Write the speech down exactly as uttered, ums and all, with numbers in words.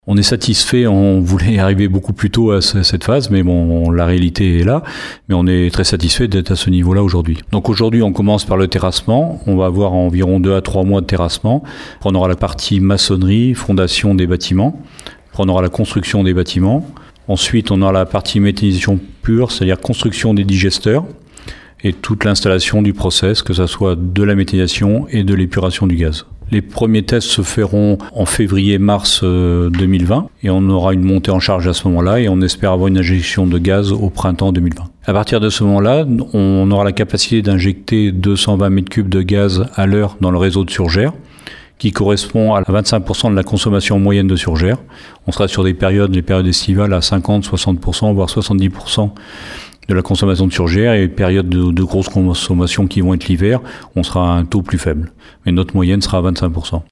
On est satisfait, on voulait arriver beaucoup plus tôt à cette phase, mais bon, la réalité est là. Mais on est très satisfait d'être à ce niveau-là aujourd'hui. Donc aujourd'hui, on commence par le terrassement. On va avoir environ deux à trois mois de terrassement. On aura la partie maçonnerie, fondation des bâtiments. On aura la construction des bâtiments. Ensuite, on aura la partie méthanisation pure, c'est-à-dire construction des digesteurs et toute l'installation du process, que ce soit de la méthanisation et de l'épuration du gaz. Les premiers tests se feront en février-mars deux mille vingt et on aura une montée en charge à ce moment-là et on espère avoir une injection de gaz au printemps deux mille vingt. À partir de ce moment-là, on aura la capacité d'injecter deux cent vingt mètres cubes de gaz à l'heure dans le réseau de Surgère, qui correspond à vingt-cinq pour cent de la consommation moyenne de Surgère. On sera sur des périodes, les périodes estivales, à cinquante à soixante pour cent, voire soixante-dix pour cent de la consommation de Surgère, et périodes de, de grosse consommation qui vont être l'hiver, on sera à un taux plus faible. Mais notre moyenne sera à vingt-cinq pour cent.